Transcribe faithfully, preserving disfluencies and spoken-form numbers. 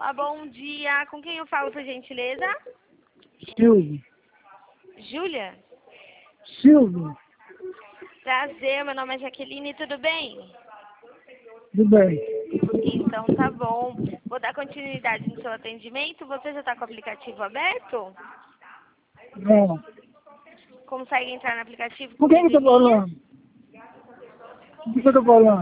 Olá, bom dia. Com quem eu falo, por gentileza? Silvio. Júlia? Silvio. Prazer, meu nome é Jaqueline, tudo bem? Tudo bem. Então tá bom. Vou dar continuidade no seu atendimento. Você já está com o aplicativo aberto? Não. Consegue entrar no aplicativo Com quem que eu tô comigo em linha? falando? Com quem que eu tô falando?